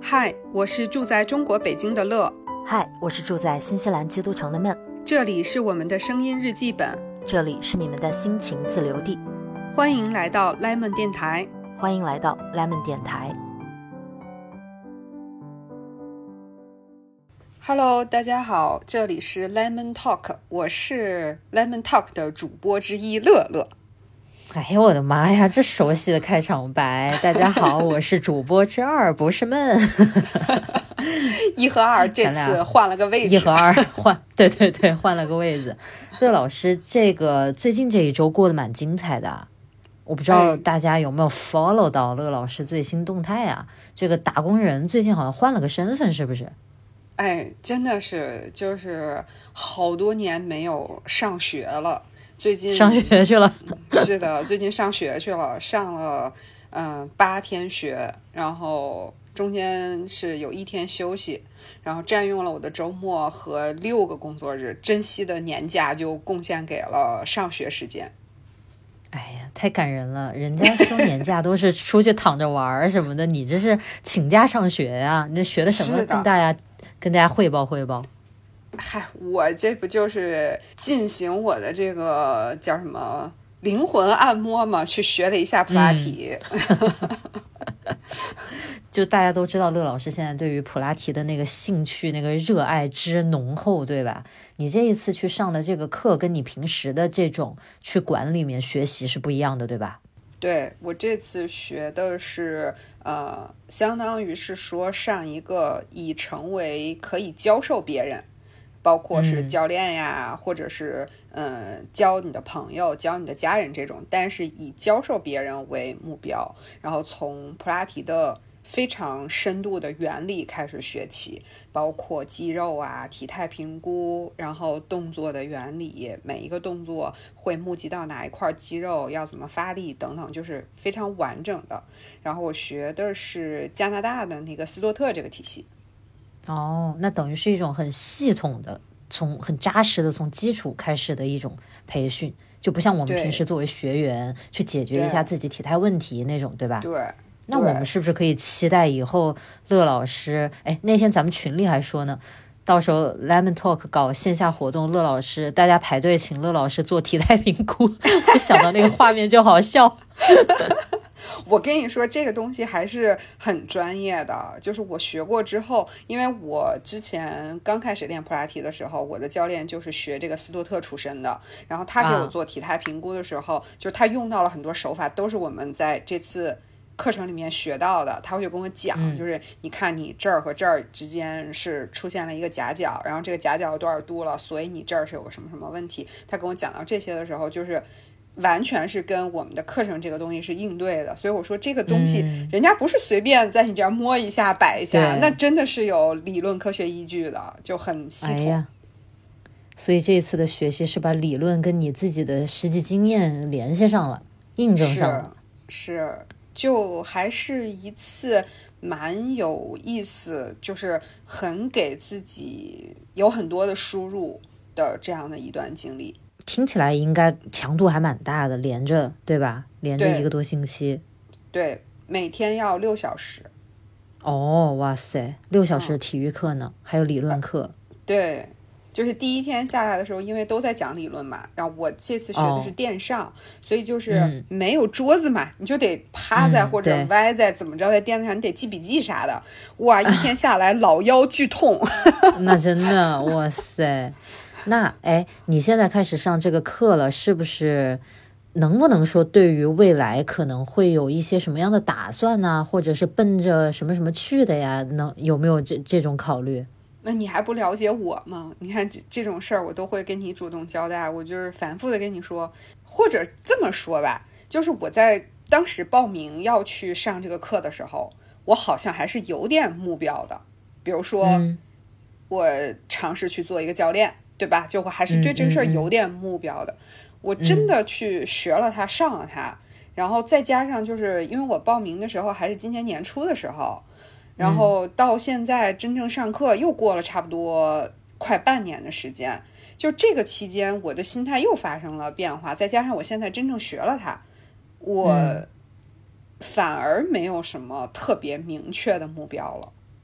嗨，我是住在中国北京的乐。 嗨，我是住在新西兰基督城的闷。 这里是我们的声音日记本， 这里是你们的心情自留地。 欢迎来到 Lemon 电台。 欢迎来到 Lemon 电台。 Hello， 大家好，这里是 Lemon Talk， 我是 Lemon Talk 的主播之一乐乐。 哎呦我的妈呀，这熟悉的开场白！大家好，我是主播之二，不是闷。 一和二这次换了个位置， 一和二换，对，换了个位置。乐老师，这个最近这一周过得蛮精彩的，我不知道大家有没有 follow 到乐老师最新动态啊？这个打工人最近好像换了个身份，是不是？ 哎，真的是，就是好多年没有上学了。最近上学去了。 是的，最近上学去了，上了8天学，然后中间是有1天休息，然后占用了我的周末和6个工作日，珍惜的年假就贡献给了上学时间。 哎呀，太感人了！人家休年假都是出去躺着玩什么的，你这是请假上学呀？你学的什么？跟大家汇报汇报。 嗨，我这不就是进行我的这个叫什么灵魂按摩嘛，去学了一下普拉提。 就大家都知道乐老师现在对于普拉提的那个兴趣那个热爱之浓厚，对吧？你这一次去上的这个课跟你平时的这种去馆里面学习是不一样的，对吧？ 对，我这次学的是相当于是说上一个以成为可以教授别人，包括是教练呀，或者是教你的朋友教你的家人这种，但是以教授别人为目标，然后从普拉提的非常深度的原理开始学起，包括肌肉啊、体态评估，然后动作的原理，每一个动作会募集到哪一块肌肉，要怎么发力等等，就是非常完整的。然后我学的是加拿大的那个斯多特这个体系。 哦，那等于是一种很系统的，很扎实的从基础开始的一种培训，就不像我们平时作为学员去解决一下自己体态问题那种，对吧？ 对。 那我们是不是可以期待以后乐老师，那天咱们群里还说呢，到时候 Lemon Talk 搞线下活动，乐老师大家排队请乐老师做体态评估，我想到那个画面就好笑。 我跟你说，这个东西还是很专业的，就是我学过之后，因为我之前刚开始练普拉提的时候，我的教练就是学这个斯多特出身的，然后他给我做体态评估的时候，就是他用到了很多手法，都是我们在这次课程里面学到的。他会就跟我讲，就是你看你这儿和这儿之间是出现了一个夹角，然后这个夹角有多少度了，所以你这儿是有个什么什么问题。他跟我讲到这些的时候，就是完全是跟我们的课程这个东西是应对的。所以我说这个东西人家不是随便在你这儿摸一下摆一下，那真的是有理论科学依据的，就很系统。 所以这一次的学习是把理论跟你自己的实际经验联系上了，印证上了。 是就还是一次蛮有意思，就是很给自己有很多的输入的这样的一段经历。 听起来应该强度还蛮大的，连着对吧？连着1个多星期。 对，每天要6小时。 哦，哇塞，6小时的体育课呢，还有理论课。 对，就是第1天下来的时候，因为都在讲理论嘛，然后我这次学的是电上，所以就是没有桌子嘛，你就得趴在或者歪在怎么着在垫子上，你得记笔记啥的。哇，1天下来老腰剧痛。 那真的，哇塞。那你现在开始上这个课了，是不是能不能说对于未来可能会有一些什么样的打算呢？或者是奔着什么什么去的呀？有没有这种考虑？ 那你还不了解我吗？你看这种事儿我都会跟你主动交代，我就是反复的跟你说。或者这么说吧，就是我在当时报名要去上这个课的时候，我好像还是有点目标的。比如说我尝试去做一个教练，对吧？就我还是对这个事儿有点目标的。我真的去学了它，上了它，然后再加上就是因为我报名的时候还是今年年初的时候，然后到现在真正上课又过了差不多快半年的时间，就这个期间我的心态又发生了变化，再加上我现在真正学了它，我反而没有什么特别明确的目标了。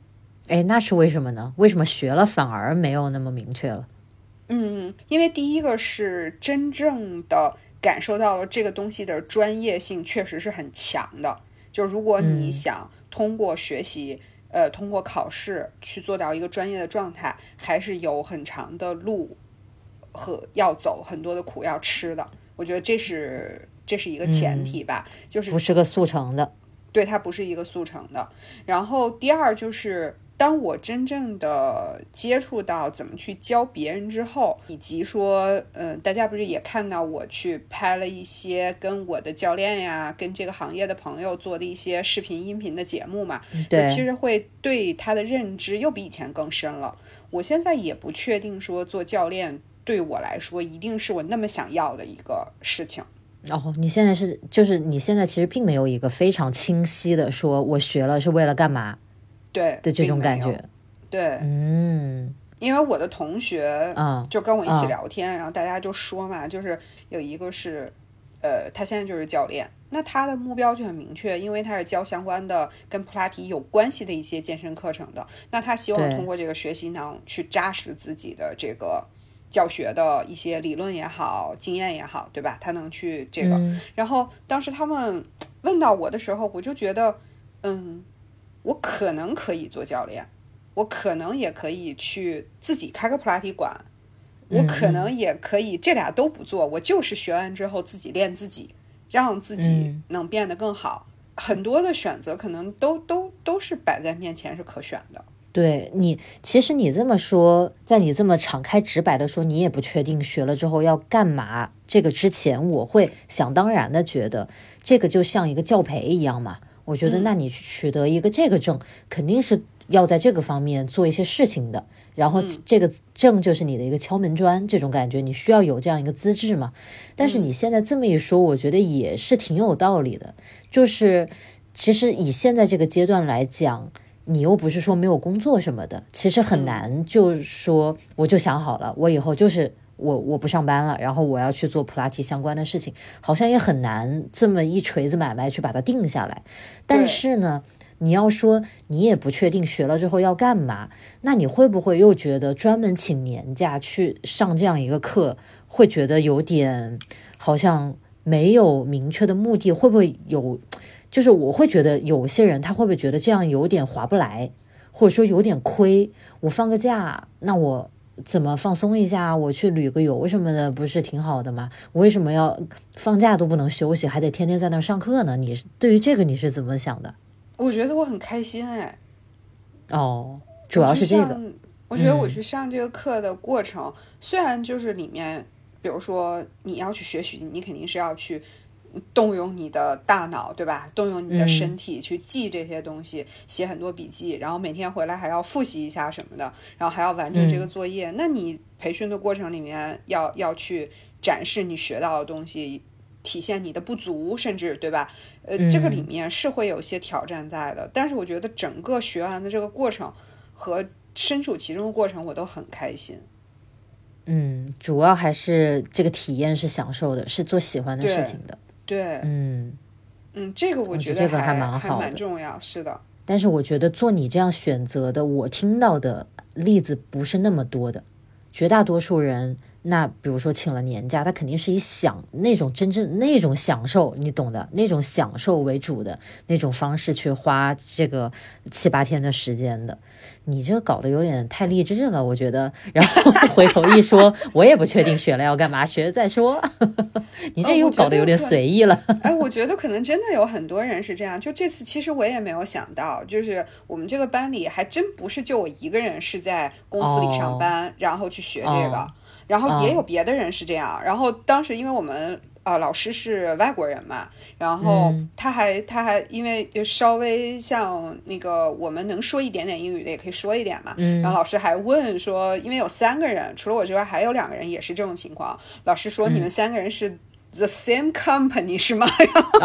哎，那是为什么呢？为什么学了反而没有那么明确了？ 因为第一个是真正的感受到了这个东西的专业性确实是很强的，就如果你想通过学习，通过考试去做到一个专业的状态，还是有很长的路和要走，很多的苦要吃的。我觉得这是一个前提吧，就是不是个速成的。 对，它不是一个速成的。然后第二就是当我真正的接触到怎么去教别人之后，以及说大家不是也看到我去拍了一些跟我的教练呀，跟这个行业的朋友做的一些视频音频的节目嘛， 对， 其实会对他的认知又比以前更深了。我现在也不确定说做教练对我来说一定是我那么想要的一个事情。 你现在就是你现在其实并没有一个非常清晰的说我学了是为了干嘛对的这种感觉。 对，因为我的同学就跟我一起聊天，然后大家就说嘛，就是有一个是他现在就是教练，那他的目标就很明确，因为他是教相关的跟普拉提有关系的一些健身课程的，那他希望通过这个学习能去扎实自己的这个教学的一些理论也好，经验也好，对吧？他能去这个。然后当时他们问到我的时候，我就觉得，我可能可以做教练，我可能也可以去自己开个普拉提馆，我可能也可以这俩都不做，我就是学完之后自己练自己，让自己能变得更好。很多的选择可能都是摆在面前是可选的。 对，其实你这么说，在你这么敞开直白的说你也不确定学了之后要干嘛，这个之前我会想当然的觉得这个就像一个教培一样嘛，我觉得那你去取得一个这个证，肯定是要在这个方面做一些事情的，然后这个证就是你的一个敲门砖，这种感觉你需要有这样一个资质嘛。但是你现在这么一说，我觉得也是挺有道理的，就是其实以现在这个阶段来讲，你又不是说没有工作什么的，其实很难就是说我就想好了，我以后就是我不上班了，然后我要去做普拉提相关的事情，好像也很难这么一锤子买卖去把它定下来。但是呢，你要说你也不确定学了之后要干嘛，那你会不会又觉得专门请年假去上这样一个课，会觉得有点好像没有明确的目的？会不会有，就是我会觉得有些人他会不会觉得这样有点划不来，或者说有点亏，我放个假，那我怎么放松一下，我去旅个游什么的不是挺好的吗？我为什么要放假都不能休息，还得天天在那儿上课呢？对于这个你是怎么想的？ 我觉得我很开心哎。 主要是这个。 我觉得我去上这个课的过程，虽然就是里面比如说你要去学习，你肯定是要去动用你的大脑，对吧？动用你的身体去记这些东西，写很多笔记，然后每天回来还要复习一下什么的，然后还要完成这个作业。那你培训的过程里面要去展示你学到的东西，体现你的不足，甚至对吧？这个里面是会有些挑战在的，但是我觉得整个学完的这个过程和身处其中的过程我都很开心。 主要还是这个体验是享受的，是做喜欢的事情的。 对，这个我觉得这个还蛮好的， 还蛮重要，是的。 但是我觉得做你这样选择的，我听到的例子不是那么多的，绝大多数人。那比如说请了年假，他肯定是以那种真正那种享受，你懂的，那种享受为主的那种方式去花这个7、8天的时间的。你这搞得有点太励志了，我觉得。然后回头一说，我也不确定学了要干嘛，学了再说。你这又搞得有点随意了。 我觉得可能真的有很多人是这样。就这次其实我也没有想到，就是我们这个班里还真不是就我一个人是在公司里上班，然后去学这个。然后也有别的人是这样，然后当时因为我们老师是外国人嘛，然后他还因为稍微像那个我们能说一点点英语的也可以说一点嘛，然后老师还问说，因为有3个人，除了我之外还有2个人也是这种情况，老师说你们3个人是 the same company 是吗？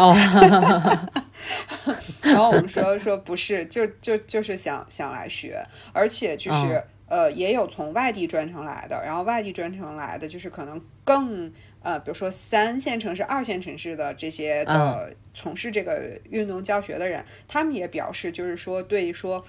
然后我们说不是，就是想来学，而且就是也有从外地专程来的，然后外地专程来的就是可能更比如说3线城市、2线城市的这些的从事这个运动教学的人，他们也表示就是说对说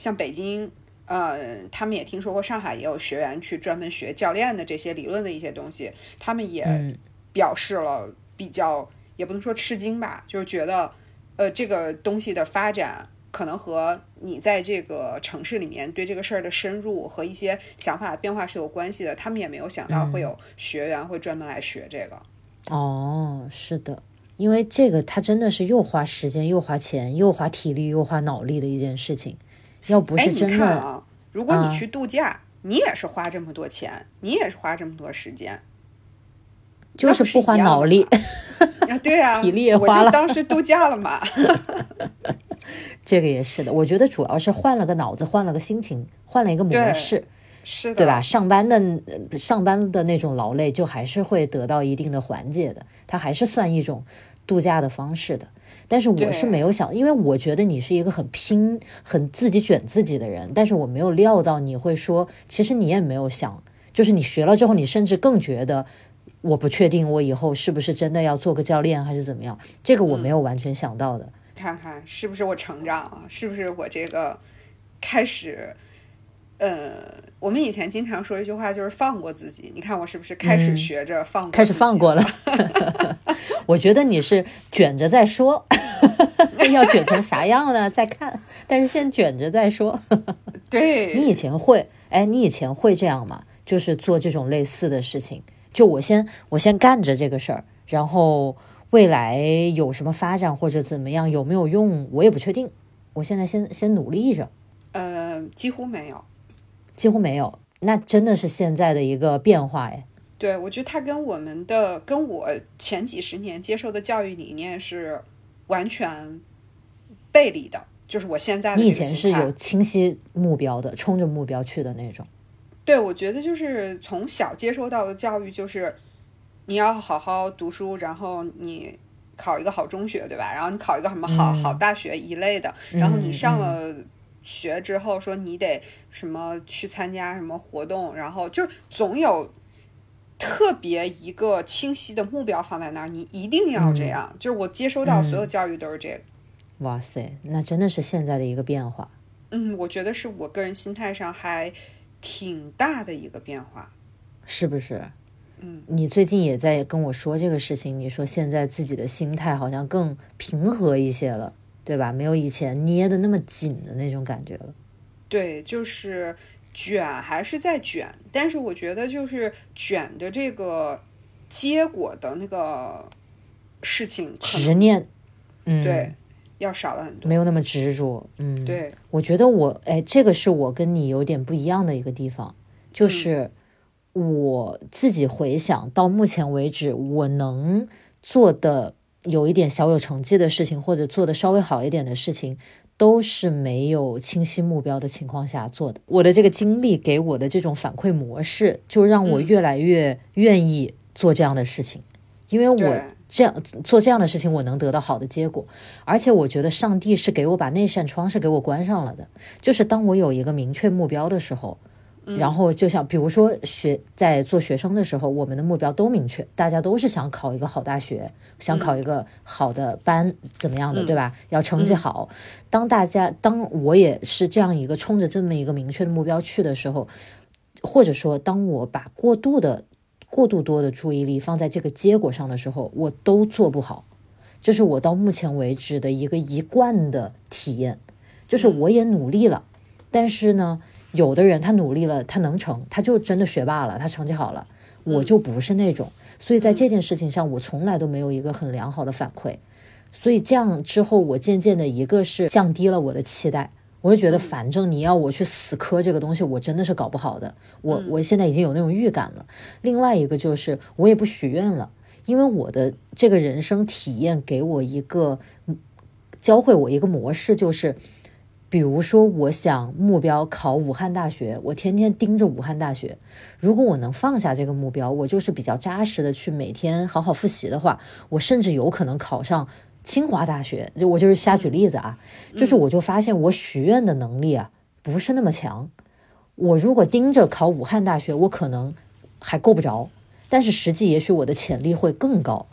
像北京，他们也听说过上海也有学员去专门学教练的这些理论的一些东西，他们也表示了比较，也不能说吃惊吧，就是觉得这个东西的发展可能和你在这个城市里面对这个事儿的深入和一些想法的变化是有关系的，他们也没有想到会有学员会专门来学这个。 哦，是的，因为这个它真的是又花时间又花钱又花体力又花脑力的一件事情，要不是真的， 你看啊，如果你去度假，你也是花这么多钱，你也是花这么多时间， 就是不花脑力。 对啊， 体力也花了， 我就当时度假了嘛。 这个也是的，我觉得主要是换了个脑子，换了个心情，换了一个模式， 是的， 对吧？上班的那种劳累就还是会得到一定的缓解的，它还是算一种度假的方式的。但是我是没有想，因为我觉得你是一个很拼、很自己卷自己的人，但是我没有料到你会说，其实你也没有想，就是你学了之后，你甚至更觉得我不确定我以后是不是真的要做个教练还是怎么样，这个我没有完全想到的。 看看是不是我成长了，是不是我这个开始，我们以前经常说一句话，就是放过自己。你看我是不是开始学着放过自己， 开始放过了？我觉得你是卷着再说，要卷成啥样呢？再看，但是先卷着再说。 对， 你以前会这样吗？就是做这种类似的事情，就我先干着这个事儿，然后未来有什么发展或者怎么样，有没有用我也不确定，我现在先努力着。 几乎没有， 那真的是现在的一个变化哎。 对，我觉得它跟我前几十年接受的教育理念是完全背离的，就是我现在的你以前是有清晰目标的，冲着目标去的那种。 对，我觉得就是从小接受到的教育就是你要好好读书，然后你考一个好中学，对吧？然后你考一个什么好大学一类的，然后你上了学之后说你得什么去参加什么活动，然后就总有特别一个清晰的目标放在那儿，你一定要这样。就是我接收到所有教育都是这个。 哇塞，那真的是现在的一个变化。 我觉得是我个人心态上还挺大的一个变化， 是不是？你最近也在跟我说这个事情，你说现在自己的心态好像更平和一些了，对吧？没有以前捏的那么紧的那种感觉了。 对，就是卷还是在卷，但是我觉得就是卷的这个结果的那个事情执念， 对，要少了很多， 没有那么执着。 对， 我觉得这个是我跟你有点不一样的一个地方，就是我自己回想到目前为止，我能做的有一点小有成绩的事情，或者做的稍微好一点的事情，都是没有清晰目标的情况下做的。我的这个经历给我的这种反馈模式，就让我越来越愿意做这样的事情，因为我做这样的事情，我能得到好的结果。而且我觉得上帝是给我把那扇窗是给我关上了的，就是当我有一个明确目标的时候，然后就像比如说在做学生的时候，我们的目标都明确，大家都是想考一个好大学，想考一个好的班怎么样的，对吧？要成绩好。当我也是这样一个冲着这么一个明确的目标去的时候，或者说当我把过度多的注意力放在这个结果上的时候，我都做不好。这是我到目前为止的一个一贯的体验，就是我也努力了，但是呢，有的人他努力了，他能成，他就真的学霸了，他成绩好了，我就不是那种。所以在这件事情上，我从来都没有一个很良好的反馈。所以这样之后，我渐渐的一个是降低了我的期待，我就觉得反正你要我去死磕这个东西，我真的是搞不好的。我现在已经有那种预感了。另外一个就是我也不许愿了，因为我的这个人生体验给我教会我一个模式，就是比如说我想目标考武汉大学，我天天盯着武汉大学。如果我能放下这个目标，我就是比较扎实的去每天好好复习的话，我甚至有可能考上清华大学。我就是瞎举例子啊，就是我就发现我许愿的能力啊不是那么强。我如果盯着考武汉大学，我可能还够不着，但是实际也许我的潜力会更高。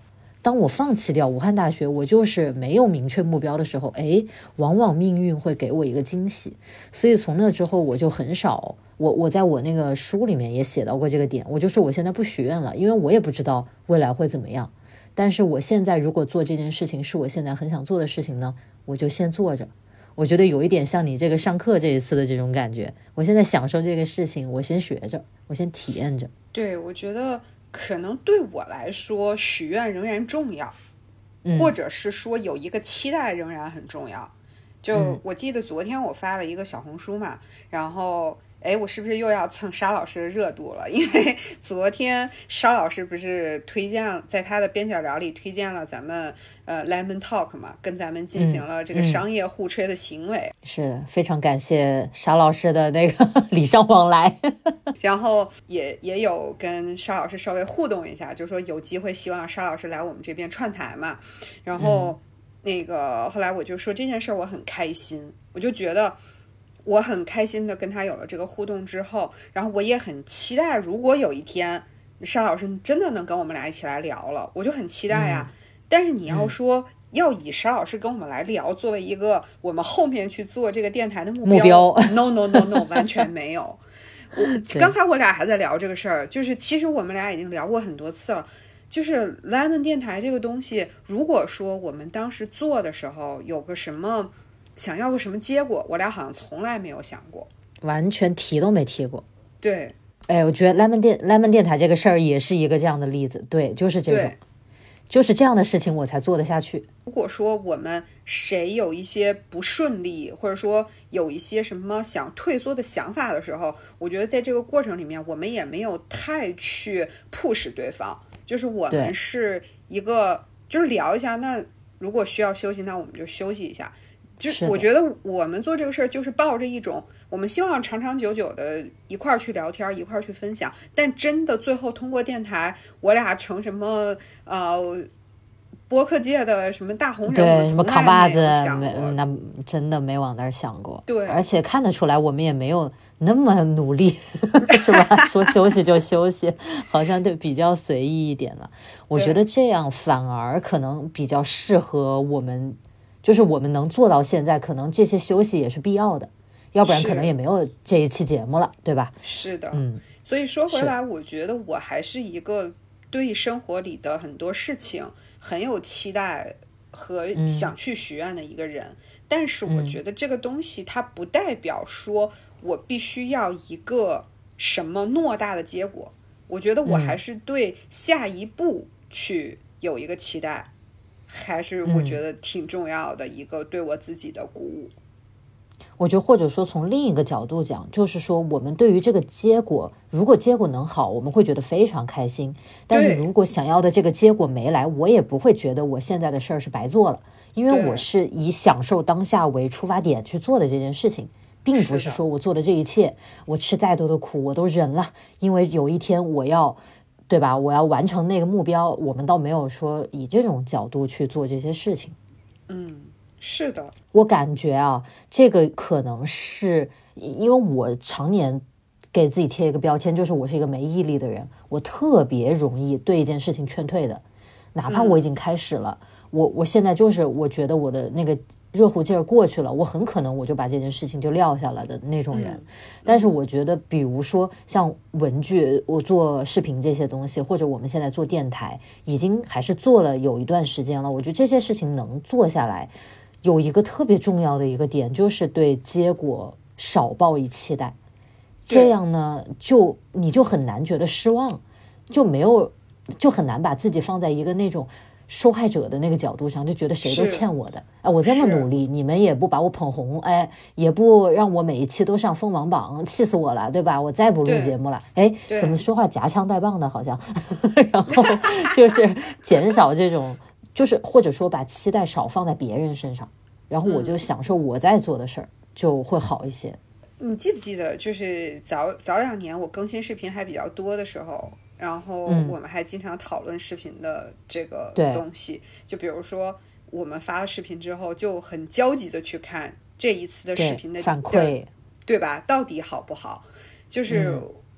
当我放弃掉武汉大学，我就是没有明确目标的时候，往往命运会给我一个惊喜。所以从那之后我就很少，我在我那个书里面也写到过这个点，我就说我现在不许愿了，因为我也不知道未来会怎么样。但是我现在如果做这件事情是我现在很想做的事情呢，我就先做着。我觉得有一点像你这个上课这一次的这种感觉，我现在享受这个事情，我先学着，我先体验着。 对，我觉得可能对我来说许愿仍然重要，或者是说有一个期待仍然很重要。就我记得昨天我发了一个小红书嘛，然后我是不是又要蹭沙老师的热度了？因为昨天沙老师不是推荐在他的边角料里推荐了咱们Lemon Talk 嘛，跟咱们进行了这个商业互吹的行为， 是非常感谢沙老师的那个礼尚往来。 然后也有跟沙老师稍微互动一下，就说有机会希望沙老师来我们这边串台嘛。然后那个后来我就说这件事我很开心，我就觉得我很开心的跟他有了这个互动之后，然后我也很期待，如果有一天沙老师真的能跟我们俩一起来聊了，我就很期待呀。但是你要说要以沙老师跟我们来聊作为一个我们后面去做这个电台的目标no no no no 完全没有。刚才我俩还在聊这个事儿，就是其实我们俩已经聊过很多次了，就是 Lemon 电台这个东西，如果说我们当时做的时候有个什么想要个什么结果，我俩好像从来没有想过， 完全提都没提过。 对， 我觉得 Lemon 电台这个事儿也是一个这样的例子。对，就是这种，就是这样的事情我才做得下去。 如果说我们谁有一些不顺利，或者说有一些什么想退缩的想法的时候，我觉得在这个过程里面我们也没有太去 push 对方，就是我们是一个就是聊一下，那如果需要休息那我们就休息一下。就我觉得我们做这个事儿就是抱着一种我们希望长长久久的一块儿去聊天，一块儿去分享，但真的最后通过电台我俩成什么播客界的什么大红人， 对，什么扛把子， 那真的没往那儿想过。 对， 而且看得出来我们也没有那么努力是吧？说休息就休息，好像就比较随意一点了。我觉得这样反而可能比较适合我们，就是我们能做到现在，可能这些休息也是必要的，要不然可能也没有这一期节目了，对吧？ 是的，所以说回来，我觉得我还是一个对生活里的很多事情很有期待和想去许愿的一个人，但是我觉得这个东西它不代表说我必须要一个什么偌大的结果，我觉得我还是对下一步去有一个期待，还是我觉得挺重要的一个对我自己的鼓舞。 我觉得或者说从另一个角度讲，就是说我们对于这个结果，如果结果能好，我们会觉得非常开心，但是如果想要的这个结果没来，我也不会觉得我现在的事儿是白做了，因为我是以享受当下为出发点去做的这件事情，并不是说我做的这一切我吃再多的苦我都忍了，因为有一天我要，对吧，我要完成那个目标，我们倒没有说以这种角度去做这些事情。 是的， 我感觉啊，这个可能是因为我常年给自己贴一个标签，就是我是一个没毅力的人，我特别容易对一件事情劝退的，哪怕我已经开始了，我现在就是我觉得我的那个热乎劲儿过去了，我很可能我就把这件事情就撂下了的那种人。但是我觉得比如说像文具，我做视频这些东西，或者我们现在做电台，已经还是做了有一段时间了，我觉得这些事情能做下来，有一个特别重要的一个点，就是对结果少抱以期待，这样呢你就很难觉得失望，就很难把自己放在一个那种受害者的那个角度上，就觉得谁都欠我的，我这么努力，你们也不把我捧红，也不让我每一期都上锋芒榜，气死我了，对吧？我再不录节目了，怎么说话夹枪带棒的好像然后就是减少这种就是或者说把期待少放在别人身上，然后我就享受我在做的事儿，就会好一些。 你记不记得就是早2年我更新视频还比较多的时候，然后我们还经常讨论视频的这个东西，就比如说我们发了视频之后就很焦急的去看这一次的视频的反馈， 对吧，到底好不好，就是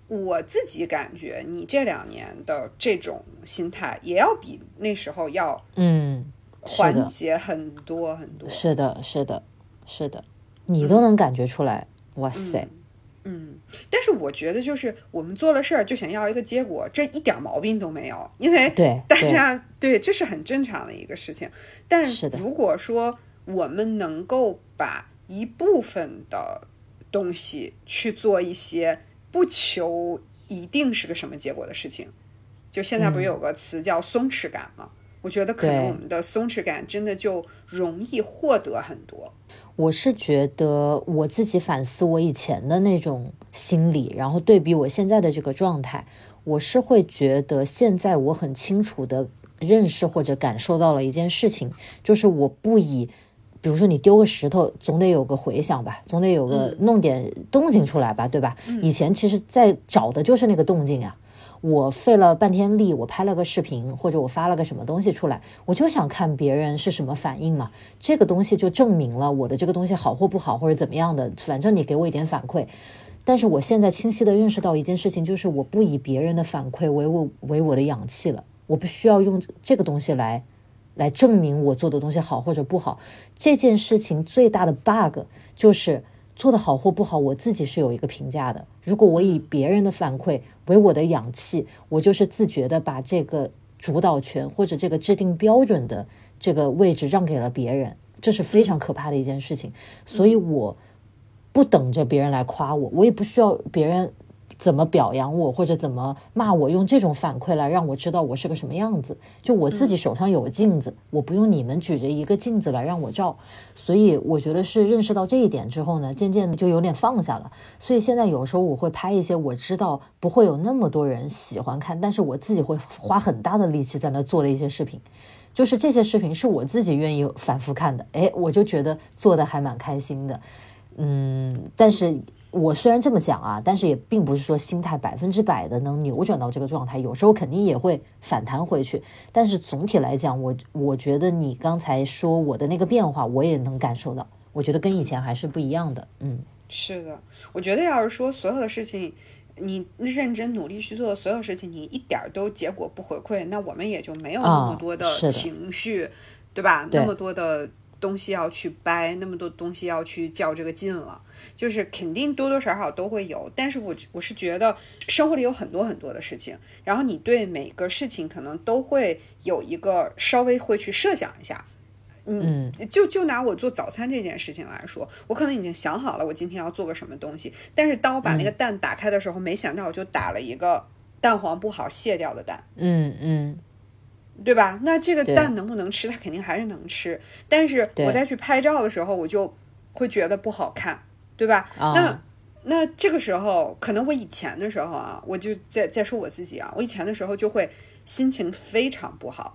我自己感觉你这2年的这种心态也要比那时候要缓解很多很多。 是的是的是的，你都能感觉出来。哇塞。 但是我觉得就是我们做了事儿就想要一个结果，这一点毛病都没有，因为大家对这是很正常的一个事情。但如果说我们能够把一部分的东西去做一些不求一定是个什么结果的事情，就现在不是有个词叫松弛感吗？我觉得可能我们的松弛感真的就容易获得很多。 我是觉得我自己反思我以前的那种心理，然后对比我现在的这个状态，我是会觉得现在我很清楚的认识或者感受到了一件事情，就是我不以比如说你丢个石头总得有个回响吧，总得有个弄点动静出来吧，对吧？以前其实在找的就是那个动静啊。我费了半天力，我拍了个视频或者我发了个什么东西出来，我就想看别人是什么反应嘛，这个东西就证明了我的这个东西好或不好或者怎么样的，反正你给我一点反馈。但是我现在清晰的认识到一件事情，就是我不以别人的反馈为我的氧气了，我不需要用这个东西来证明我做的东西好或者不好。这件事情最大的 bug 就是做得好或不好我自己是有一个评价的，如果我以别人的反馈为我的氧气，我就是自觉的把这个主导权或者这个制定标准的这个位置让给了别人，这是非常可怕的一件事情。所以我不等着别人来夸我，我也不需要别人怎么表扬我或者怎么骂我，用这种反馈来让我知道我是个什么样子。就我自己手上有个镜子，我不用你们举着一个镜子来让我照。所以我觉得是认识到这一点之后呢，渐渐的就有点放下了。所以现在有时候我会拍一些我知道不会有那么多人喜欢看，但是我自己会花很大的力气在那做的一些视频，就是这些视频是我自己愿意反复看的，我就觉得做的还蛮开心的。但是我虽然这么讲啊，但是也并不是说心态100%的能扭转到这个状态，有时候肯定也会反弹回去。但是总体来讲，我觉得你刚才说我的那个变化，我也能感受到，我觉得跟以前还是不一样的。 是的，我觉得要是说所有的事情你认真努力去做的所有事情，你一点都结果不回馈，那我们也就没有那么多的情绪，对吧？那么多的东西要去掰，那么多东西要去较这个劲了，就是肯定多多少少都会有。但是我是觉得生活里有很多很多的事情，然后你对每个事情可能都会有一个稍微会去设想一下。就拿我做早餐这件事情来说，我可能已经想好了我今天要做个什么东西，但是当我把那个蛋打开的时候，没想到我就打了一个蛋黄不好卸掉的蛋。对吧？那这个蛋能不能吃？它肯定还是能吃，但是我再去拍照的时候，我就会觉得不好看，对吧？那这个时候，可能我以前的时候啊，我就再说我自己啊，我以前的时候就会心情非常不好。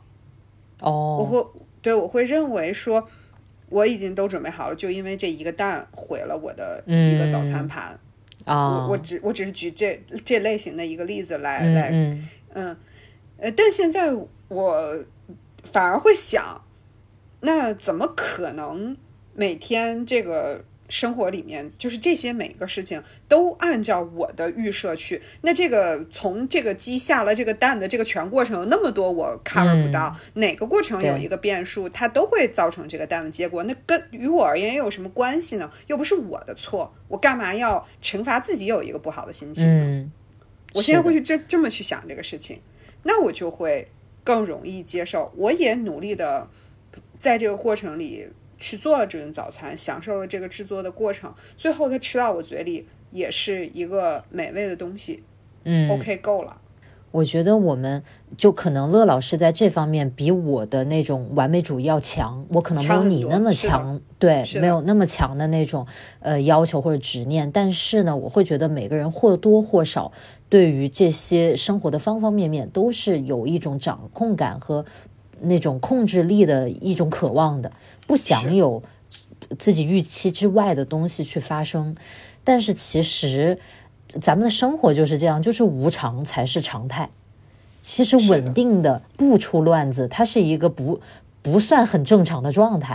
我会认为说，我已经都准备好了，就因为这一个蛋毁了我的一个早餐盘。我只是举这类型的一个例子来但现在我反而会想，那怎么可能每天这个生活里面就是这些每个事情都按照我的预设去？那这个从这个鸡下了这个蛋的这个全过程有那么多我 cover 不到，哪个过程有一个变数，它都会造成这个蛋的结果，那于我而言又有什么关系呢？又不是我的错，我干嘛要惩罚自己有一个不好的心情呢？我现在会去这么去想这个事情，那我就会更容易接受。我也努力的在这个过程里去做了这顿早餐，享受了这个制作的过程，最后它吃到我嘴里也是一个美味的东西。OK 够了。 我觉得我们就可能乐老师在这方面比我的那种完美主义要强，我可能没有你那么强，对，没有那么强的那种要求或者执念，但是呢，我会觉得每个人或多或少对于这些生活的方方面面都是有一种掌控感和那种控制力的一种渴望的，不想有自己预期之外的东西去发生。但是其实咱们的生活就是这样，就是无常才是常态。其实稳定的不出乱子，它是一个不算很正常的状态。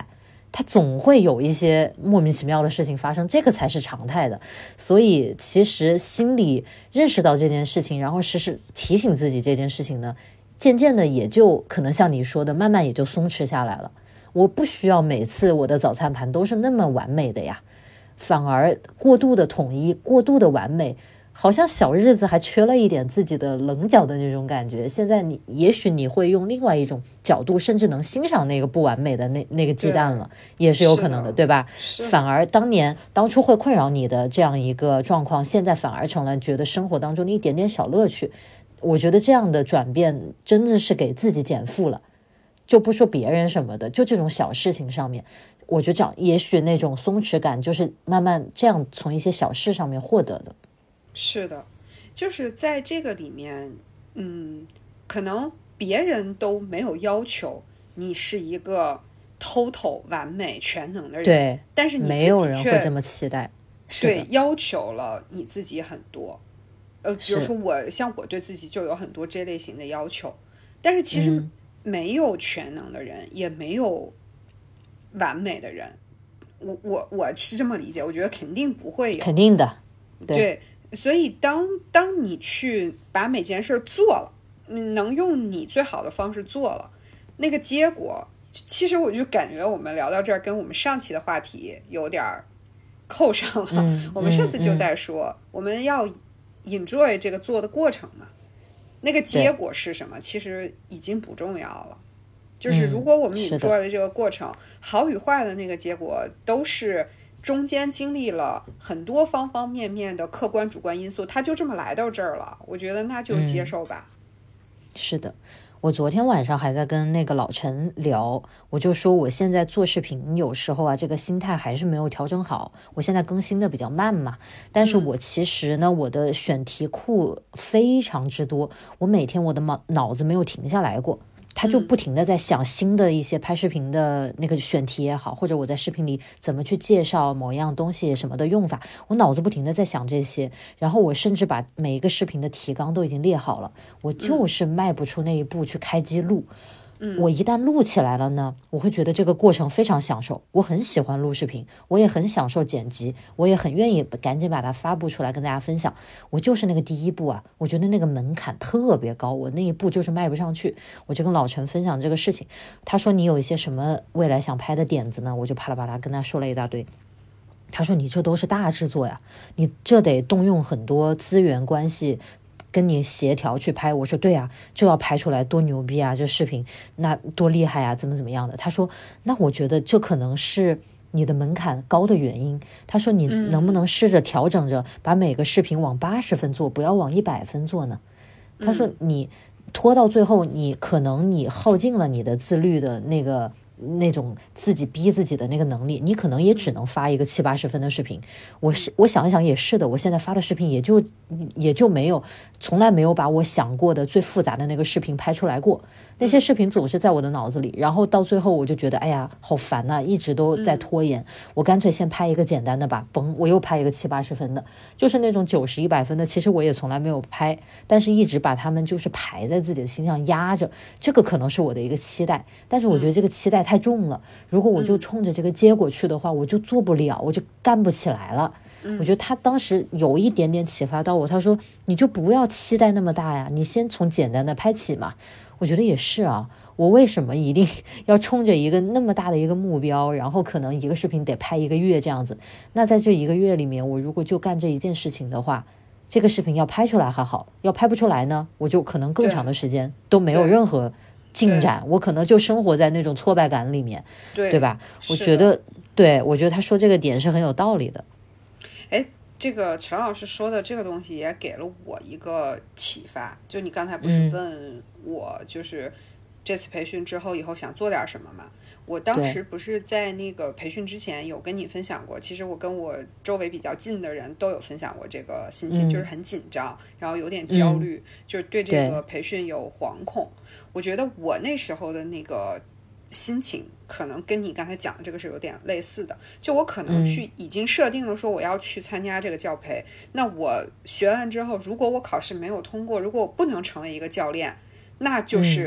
它总会有一些莫名其妙的事情发生，这个才是常态的。所以其实心里认识到这件事情，然后时时提醒自己这件事情呢，渐渐的也就可能像你说的，慢慢也就松弛下来了。我不需要每次我的早餐盘都是那么完美的呀，反而过度的统一，过度的完美，好像小日子还缺了一点自己的棱角的那种感觉。现在你也许你会用另外一种角度，甚至能欣赏那个不完美的那个鸡蛋了，也是有可能的，对吧？反而当初会困扰你的这样一个状况，现在反而成了觉得生活当中的一点点小乐趣。我觉得这样的转变真的是给自己减负了，就不说别人什么的，就这种小事情上面，我觉得也许那种松弛感就是慢慢这样从一些小事上面获得的。 是的，就是在这个里面，可能别人都没有要求你是一个 total 完美全能的人， 对， 但是你自己没有人会这么期待， 对，要求了你自己很多。比如说像我对自己就有很多这类型的要求，但是其实没有全能的人，也没有完美的人。我是这么理解，我觉得肯定不会有， 肯定的， 对。所以当你去把每件事做了，你能用你最好的方式做了，那个结果，其实我就感觉我们聊到这儿跟我们上期的话题有点扣上了。我们上次就在说，我们要 enjoy 这个做的过程嘛，那个结果是什么其实已经不重要了。就是如果我们 enjoy 了这个过程，好与坏的那个结果都是中间经历了很多方方面面的客观主观因素，它就这么来到这儿了，我觉得那就接受吧。 是的，我昨天晚上还在跟那个老陈聊，我就说我现在做视频有时候啊，这个心态还是没有调整好。我现在更新的比较慢嘛，但是我其实呢，我的选题库非常之多，我每天我的脑子没有停下来过。他就不停的在想新的一些拍视频的那个选题也好，或者我在视频里怎么去介绍某样东西什么的用法，我脑子不停的在想这些，然后我甚至把每一个视频的提纲都已经列好了，我就是迈不出那一步去开机录。我一旦录起来了呢，我会觉得这个过程非常享受，我很喜欢录视频，我也很享受剪辑，我也很愿意赶紧把它发布出来跟大家分享。我就是那个第一步啊，我觉得那个门槛特别高，我那一步就是迈不上去。我就跟老陈分享这个事情，他说你有一些什么未来想拍的点子呢？我就啪啦啪啦跟他说了一大堆。他说你这都是大制作呀，你这得动用很多资源关系跟你协调去拍。我说对啊，这要拍出来多牛逼啊，这视频那多厉害啊，怎么样的。他说那我觉得这可能是你的门槛高的原因。他说你能不能试着调整着把每个视频往80分做，不要往100分做呢？他说你拖到最后，你可能你耗尽了你的自律的那种自己逼自己的那个能力，你可能也只能发一个70-80分的视频。我想一想也是的，我现在发的视频也就没有，从来没有把我想过的最复杂的那个视频拍出来过。那些视频总是在我的脑子里，然后到最后我就觉得哎呀好烦呐，一直都在拖延。我干脆先拍一个简单的吧，我又拍一个70-80分的，就是那种90-100分的，其实我也从来没有拍，但是一直把他们就是排在自己的心上压着。这个可能是我的一个期待，但是我觉得这个期待太重了，如果我就冲着这个结果去的话，我就做不了，我就干不起来了。我觉得他当时有一点点启发到我，他说你就不要期待那么大呀，你先从简单的拍起嘛。我觉得也是啊，我为什么一定要冲着一个那么大的一个目标，然后可能一个视频得拍1个月这样子。那在这1个月里面，我如果就干这一件事情的话，这个视频要拍出来还好，要拍不出来呢，我就可能更长的时间都没有任何进展，我可能就生活在那种挫败感里面，对吧？我觉得他说这个点是很有道理的。 这个陈老师说的这个东西也给了我一个启发，就你刚才不是问我就是这次培训之后以后想做点什么嘛？我当时不是在那个培训之前有跟你分享过，其实我跟我周围比较近的人都有分享过这个心情，就是很紧张，然后有点焦虑，就是对这个培训有惶恐。我觉得我那时候的那个心情可能跟你刚才讲的这个是有点类似的，就我可能已经设定了说我要去参加这个教培，那我学完之后，如果我考试没有通过，如果我不能成为一个教练，那就是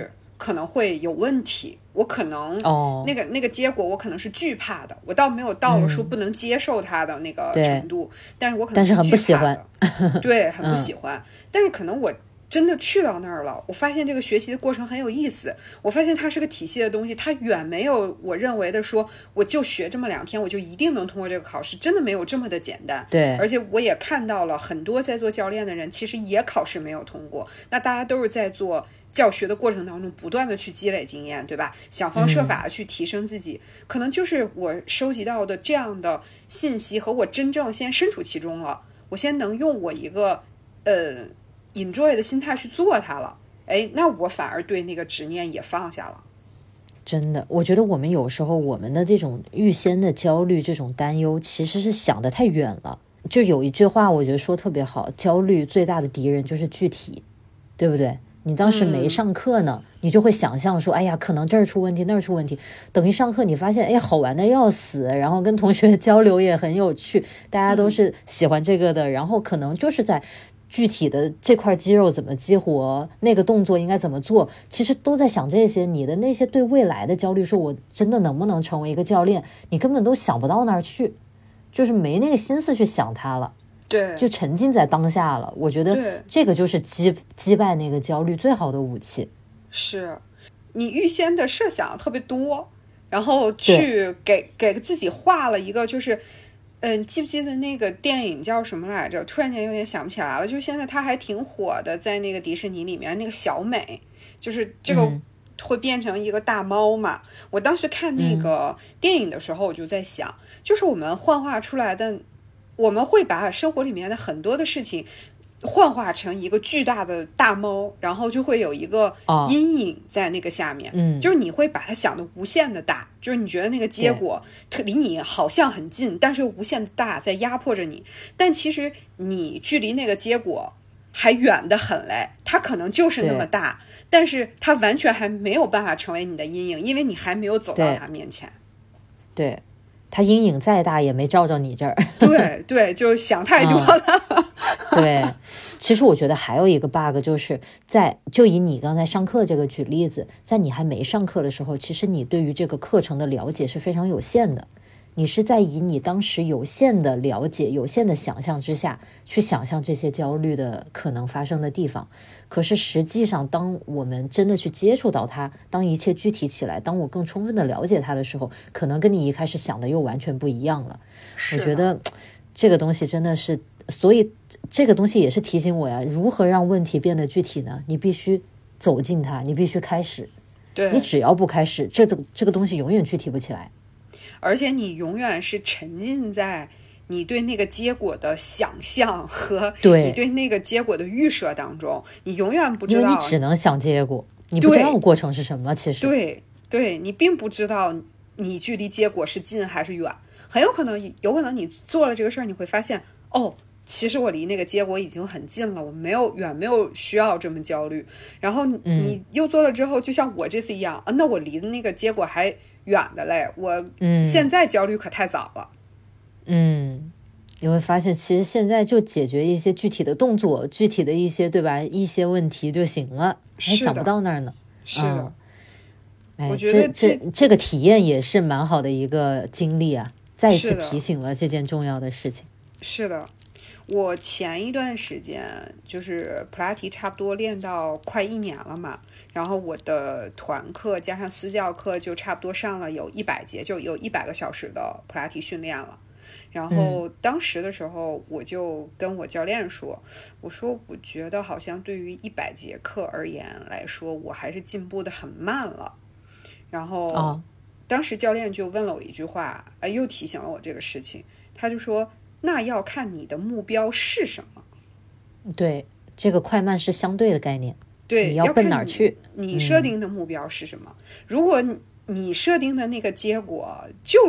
可能会有问题，我可能那个结果我可能是惧怕的，我倒没有到了说不能接受它的那个程度，但是我可能是很不喜欢， 对，很不喜欢。但是可能我真的去到那儿了，我发现这个学习的过程很有意思，我发现它是个体系的东西，它远没有我认为的说我就学这么2天我就一定能通过这个考试，真的没有这么的简单。 对， 而且我也看到了很多在做教练的人其实也考试没有通过，那大家都是在做教学的过程当中不断的去积累经验，对吧？想方设法的去提升自己，可能就是我收集到的这样的信息和我真正先身处其中了，我先能用我一个enjoy 的心态去做它了，哎，那我反而对那个执念也放下了。 真的，我觉得我们有时候我们的这种预先的焦虑，这种担忧其实是想得太远了。就有一句话我觉得说特别好，焦虑最大的敌人就是具体，对不对？你当时没上课呢，你就会想象说，哎呀，可能这儿出问题那儿出问题，等一上课你发现，哎，好玩的要死，然后跟同学交流也很有趣，大家都是喜欢这个的，然后可能就是在具体的这块肌肉怎么激活，那个动作应该怎么做，其实都在想这些。你的那些对未来的焦虑，说我真的能不能成为一个教练，你根本都想不到那儿去，就是没那个心思去想它了， 对， 就沉浸在当下了。我觉得这个就是击败那个焦虑最好的武器。 是你预先的设想特别多，然后去给自己画了一个就是记不记得那个电影叫什么来着？突然间有点想不起来了。就现在它还挺火的，在那个迪士尼里面，那个小美，就是这个会变成一个大猫嘛。我当时看那个电影的时候，我就在想，就是我们幻化出来的，我们会把生活里面的很多的事情幻化成一个巨大的大猫，然后就会有一个阴影在那个下面，就是你会把它想的无限的大，就是你觉得那个结果离你好像很近，但是又无限的大在压迫着你，但其实你距离那个结果还远得很嘞，它可能就是那么大，但是它完全还没有办法成为你的阴影，因为你还没有走到它面前。 对，它阴影再大也没照着你这儿。 对对，就想太多了。 对，其实我觉得还有一个 bug， 就是就以你刚才上课这个举例子，在你还没上课的时候，其实你对于这个课程的了解是非常有限的，你是在以你当时有限的了解、有限的想象之下去想象这些焦虑的可能发生的地方。可是实际上当我们真的去接触到它，当一切具体起来，当我更充分的了解它的时候，可能跟你一开始想的又完全不一样了。我觉得这个东西真的是，所以这个东西也是提醒我呀，如何让问题变得具体呢？你必须走进它，你必须开始。 对， 你只要不开始，这个东西永远具体不起来。 而且你永远是沉浸在你对那个结果的想象和你对那个结果的预设当中，你永远不知道， 因为你只能想结果，你不知道过程是什么。其实对，你并不知道你距离结果是近还是远，很有可能你做了这个事儿，你会发现其实我离那个结果已经很近了，我没有需要这么焦虑。然后你又做了之后，就像我这次一样那我离的那个结果还远的嘞，我现在焦虑可太早了。 你会发现其实现在就解决一些具体的动作，具体的一些，对吧，一些问题就行了，还想不到那儿呢。 是的， 我觉得这个体验也是蛮好的一个经历啊，再一次提醒了这件重要的事情。 是的，我前一段时间就是普拉提差不多练到快1年了嘛，然后我的团课加上私教课就差不多上了有100节，就有100个小时的普拉提训练了。然后当时的时候我就跟我教练说，我说我觉得好像对于100节课而言来说，我还是进步的很慢了。然后当时教练就问了我一句话，又提醒了我这个事情，他就说那要看你的目标是什么。 对，这个快慢是相对的概念。 对， 你要奔哪儿去， 你设定的目标是什么。如果你设定的那个结果就是，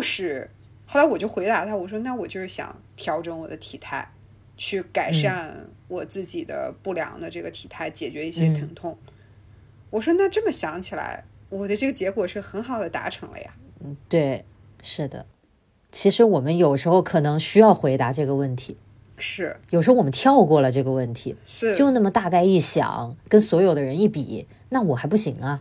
后来我就回答他，我说那我就是想调整我的体态，去改善我自己的不良的这个体态，解决一些疼痛。我说那这么想起来，我的这个结果是很好的达成了呀。 对，是的。其实我们有时候可能需要回答这个问题， 是有时候我们跳过了这个问题， 是就那么大概一想，跟所有的人一比，那我还不行啊，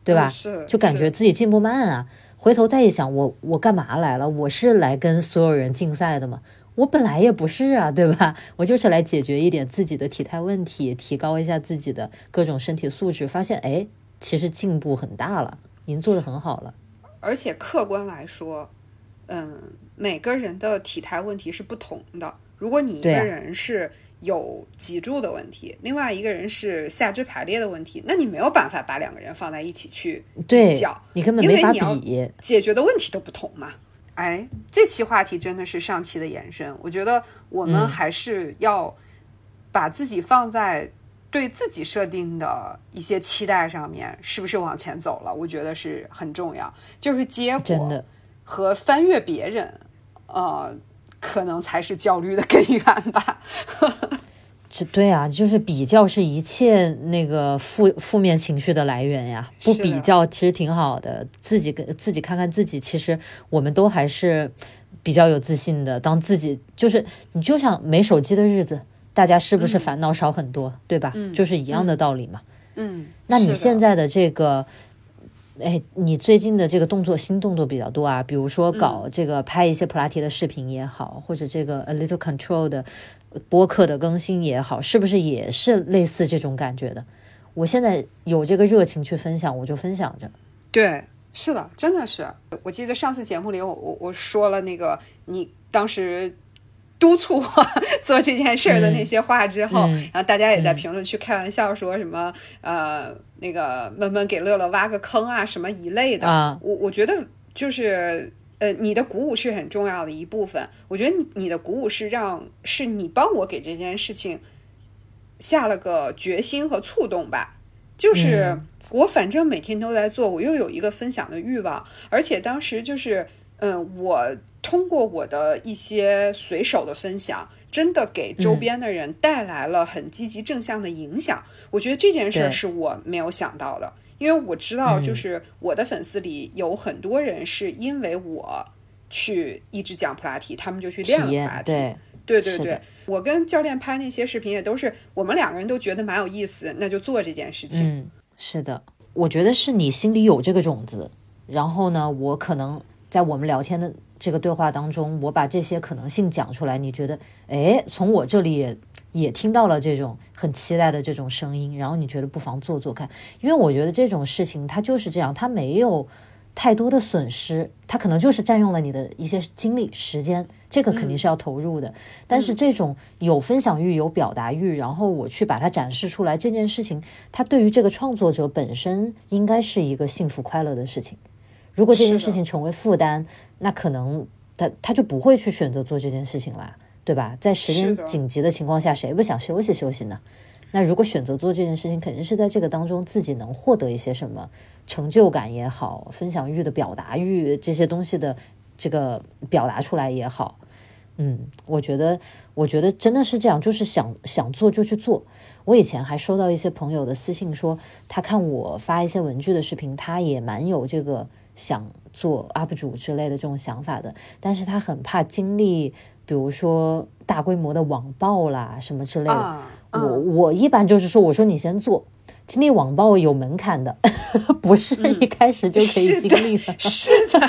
对吧？ 是， 就感觉自己进步慢啊。回头再一想，我干嘛来了？我是来跟所有人竞赛的吗？我本来也不是啊，对吧？我就是来解决一点自己的体态问题，提高一下自己的各种身体素质，发现哎，其实进步很大了，已经做得很好了。 而且客观来说，每个人的体态问题是不同的。如果你一个人是有脊柱的问题，另外一个人是下肢排列的问题，那你没有办法把两个人放在一起去比较， 你根本没法比， 因为你要解决的问题都不同嘛。哎，这期话题真的是上期的延伸，我觉得我们还是要把自己放在对自己设定的一些期待上面，是不是往前走了，我觉得是很重要。就是结果和翻越别人可能才是焦虑的根源吧。 对啊，就是比较是一切那个负面情绪的来源呀。不比较其实挺好的，自己看看自己，其实我们都还是比较有自信的。当自己就是你就像没手机的日子，大家是不是烦恼少很多，对吧？就是一样的道理嘛。那你现在的这个你最近的这个新动作比较多啊，比如说搞这个拍一些普拉提的视频也好，或者这个 A Little Control 的播客的更新也好，是不是也是类似这种感觉的？我现在有这个热情去分享，我就分享着。 对，是的，真的是。我记得上次节目里我说了那个你当时督促我做这件事的那些话之后，然后大家也在评论区开玩笑说什么那个闷闷给乐乐挖个坑啊什么一类的。我觉得就是你的鼓舞是很重要的一部分。我觉得你的鼓舞是你帮我给这件事情下了个决心和触动吧。就是我反正每天都在做，我又有一个分享的欲望，而且当时就是我通过我的一些随手的分享，真的给周边的人带来了很积极正向的影响。我觉得这件事是我没有想到的，因为我知道就是我的粉丝里有很多人是因为我去一直讲普拉提，他们就去练了普拉提。对，我跟教练拍那些视频也都是我们两个人都觉得蛮有意思，那就做这件事情。 是的，我觉得是你心里有这个种子，然后呢，我可能在我们聊天的这个对话当中，我把这些可能性讲出来，你觉得从我这里也听到了这种很期待的这种声音，然后你觉得不妨做做看。因为我觉得这种事情它就是这样，它没有太多的损失，它可能就是占用了你的一些精力时间，这个肯定是要投入的。但是这种有分享欲有表达欲，然后我去把它展示出来，这件事情它对于这个创作者本身应该是一个幸福快乐的事情。如果这件事情成为负担，那可能他就不会去选择做这件事情啦，对吧？在时间紧急的情况下，谁不想休息休息呢？那如果选择做这件事情，肯定是在这个当中自己能获得一些什么成就感也好，分享欲的表达欲这些东西的这个表达出来也好。我觉得真的是这样，就是想做就去做。我以前还收到一些朋友的私信说，他看我发一些文具的视频，他也蛮有这个想做 UP 主之类的这种想法的，但是他很怕经历比如说大规模的网暴啦什么之类的。我一般就是说，我说你先做，经历网暴有门槛的，不是一开始就可以经历的。 是的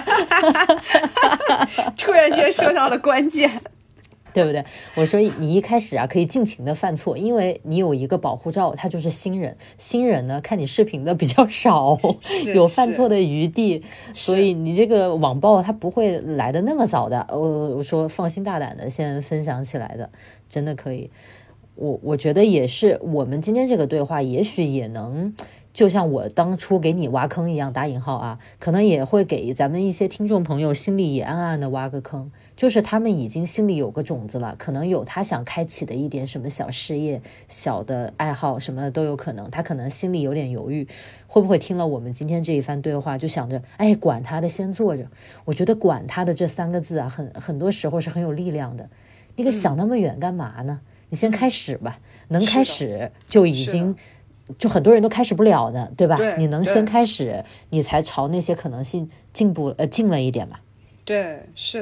突然间说到了关键， 对不对？我说你一开始可以尽情的犯错，因为你有一个保护罩，他就是新人呢看你视频的比较少，有犯错的余地，所以你这个网暴他不会来的那么早的。我说放心大胆的先分享起来的，真的可以。我觉得也是，我们今天这个对话也许也能就像我当初给你挖坑一样，打引号可能也会给咱们一些听众朋友心里也暗暗的挖个坑，就是他们已经心里有个种子了，可能有他想开启的一点什么小事业、小的爱好什么的都有可能，他可能心里有点犹豫，会不会听了我们今天这一番对话就想着管他的先做着。我觉得管他的这3个字很多时候是很有力量的，你给想那么远干嘛呢？你先开始吧，能开始就已经就很多人都开始不了呢，对吧？你能先开始，你才朝那些可能性进了一点嘛。 对，是的。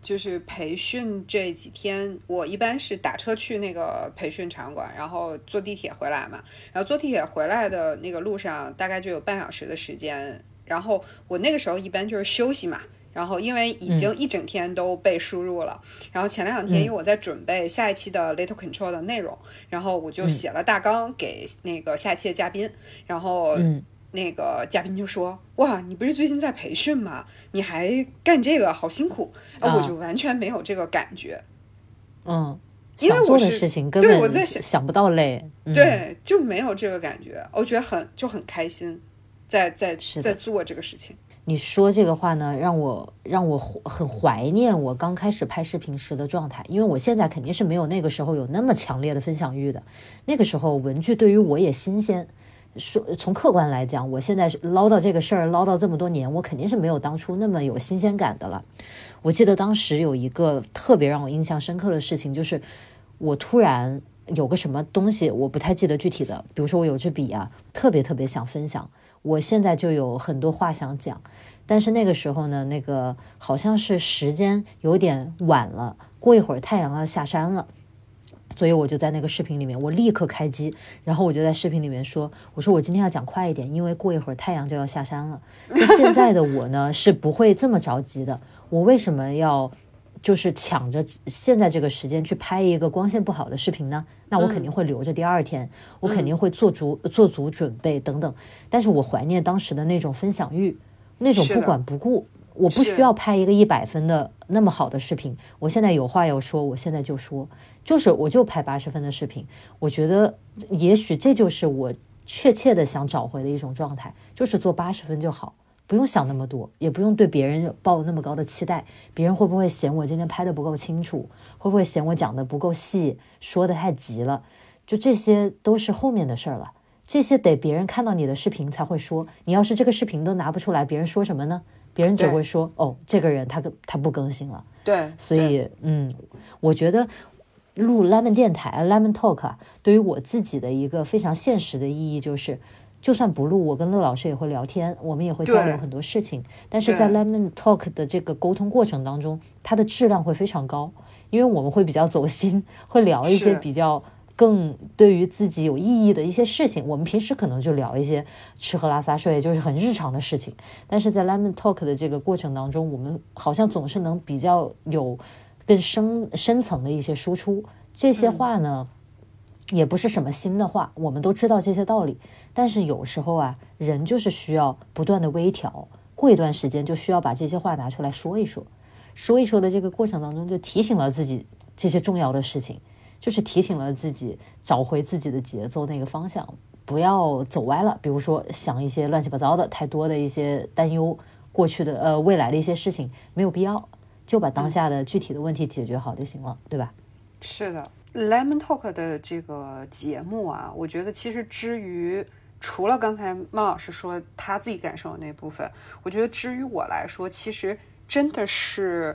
就是培训这几天，我一般是打车去那个培训场馆，然后坐地铁回来嘛。然后坐地铁回来的那个路上，大概就有半小时的时间。然后我那个时候一般就是休息嘛。然后因为已经一整天都被输入了，然后前2天因为我在准备下一期的 Little Control 的内容，然后我就写了大纲给那个下期的嘉宾，然后那个嘉宾就说：“哇，你不是最近在培训吗？你还干这个，好辛苦。”我就完全没有这个感觉。因为我想做的事情根对我在想不到累。 对，就没有这个感觉。我觉得很开心，在做这个事情。 你说这个话呢，让我很怀念我刚开始拍视频时的状态，因为我现在肯定是没有那个时候有那么强烈的分享欲的。那个时候文具对于我也新鲜。说从客观来讲，我现在唠叨这个事儿唠叨这么多年，我肯定是没有当初那么有新鲜感的了。我记得当时有一个特别让我印象深刻的事情，就是我突然有个什么东西，我不太记得具体的，比如说我有支笔啊，特别特别想分享，我现在就有很多话想讲，但是那个时候呢，那个好像是时间有点晚了，过一会儿太阳要下山了。所以我就在那个视频里面，我立刻开机，然后我就在视频里面说，我说我今天要讲快一点，因为过一会儿太阳就要下山了。那现在的我呢是不会这么着急的，我为什么要就是抢着现在这个时间去拍一个光线不好的视频呢？那我肯定会留着第2天，我肯定会做足准备等等。但是我怀念当时的那种分享欲，那种不管不顾。我不需要拍一个100分的那么好的视频，我现在有话要说，我现在就说，我就拍80分的视频。我觉得也许这就是我确切的想找回的一种状态，就是做80分就好，不用想那么多，也不用对别人抱那么高的期待，别人会不会嫌我今天拍的不够清楚，会不会嫌我讲的不够细，说的太急了，就这些都是后面的事儿了。这些得别人看到你的视频才会说，你要是这个视频都拿不出来，别人说什么呢？别人只会说哦，这个人他不更新了。 对， 所以我觉得录 Lemon 电台 Lemon Talk 啊，对于我自己的一个非常现实的意义就是，就算不录，我跟乐老师也会聊天，我们也会交流很多事情。但是在 Lemon Talk 的这个沟通过程当中，它的质量会非常高，因为我们会比较走心，会聊一些比较更对于自己有意义的一些事情。我们平时可能就聊一些吃喝拉撒睡，就是很日常的事情，但是在 Lemon Talk 的这个过程当中，我们好像总是能比较有更深层的一些输出。这些话呢也不是什么新的话，我们都知道这些道理，但是有时候啊，人就是需要不断的微调，过一段时间就需要把这些话拿出来说一说的这个过程当中，就提醒了自己这些重要的事情，就是提醒了自己找回自己的节奏，那个方向不要走歪了。比如说想一些乱七八糟的太多的一些担忧过去的未来的一些事情，没有必要，就把当下的具体的问题解决好就行了，对吧？ 是的， Lemon Talk 的这个节目啊，我觉得其实除了刚才孟老师说他自己感受的那部分，我觉得至于我来说，其实真的是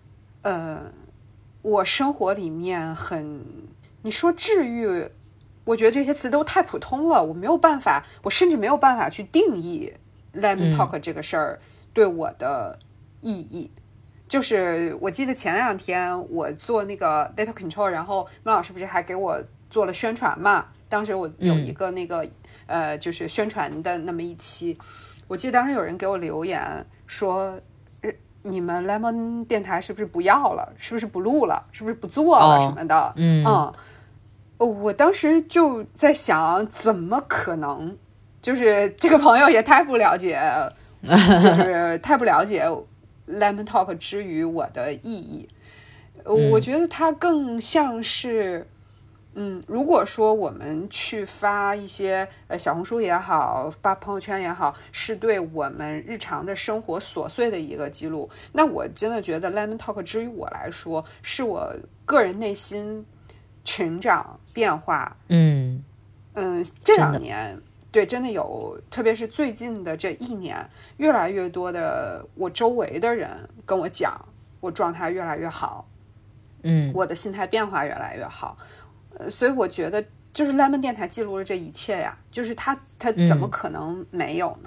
我生活里面你说治愈，我觉得这些词都太普通了，我甚至没有办法去定义 Lemon Talk 这个事儿对我的意义。就是我记得前2天我做那个 Little Control， 然后孟老师不是还给我做了宣传嘛，当时我有一个那个就是宣传的那么一期，我记得当时有人给我留言说，你们 Lemon 电台是不是不要了，是不是不录了，是不是不做了什么的。我当时就在想，怎么可能，就是这个朋友也太不了解就是太不了解Lemon Talk 之于我的意义。我觉得它更像是如果说我们去发一些小红书也好，发朋友圈也好，是对我们日常的生活琐碎的一个记录，那我真的觉得 Lemon Talk 之于我来说，是我个人内心成长变化。这2年对，真的有，特别是最近的这1年，越来越多的我周围的人跟我讲，我状态越来越好，我的心态变化越来越好。所以我觉得就是 Lemon 电台记录了这一切呀，就是它怎么可能没有呢？